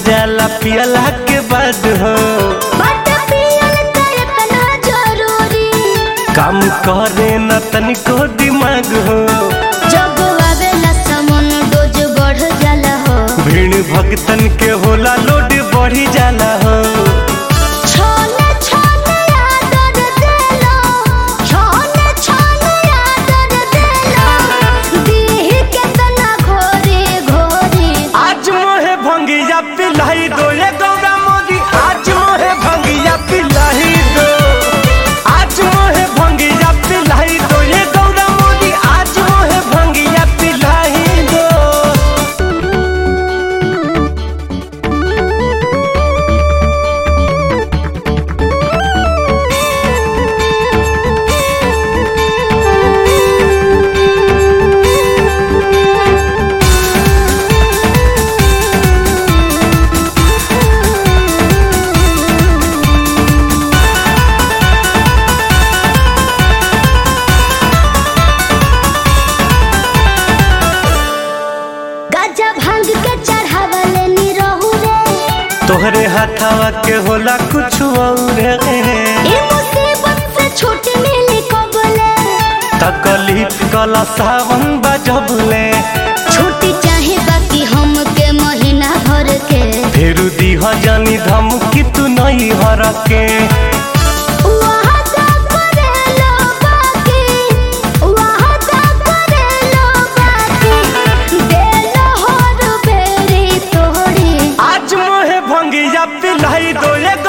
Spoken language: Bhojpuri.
जाला पियला के बाद हो। बट पियल त इतना जरूरी काम करे न तनिको दिमाग हो। जब आवेला समन डोज बढ़ जाला हो। भीड़ भक्तन के होला लोड बढ़ी जाला हो। छोने छोने आदर देलो, छोने छोने आदर देलो, दीह के तना घोरी घोरी। आज मोहे भंगिया पिलाई दो ये गौरा मोदी, आज मोहे भंगिया पिलाई दो। आज मोहे भंगिया पिलाई दो ये गौरा मोदी, आज मोहे भंगिया पिलाई दो। गजा भांग के चढ़ावले नी रहू रे। तोहरे हाथावा के होला कुछ और ए मुसीबत से छूट मिली कबले। तकलीफ कला सावन बजबले। छुट्टी चाहे बाकी हम के महीना भर के। फिर दीह जानी धमकी तू नहीं हर के। वादा करेलो बाकी, वादा करेलो बाकी, देलो हर बेरी तोड़ी। आज मोहे भंगिया पिलाई दो ये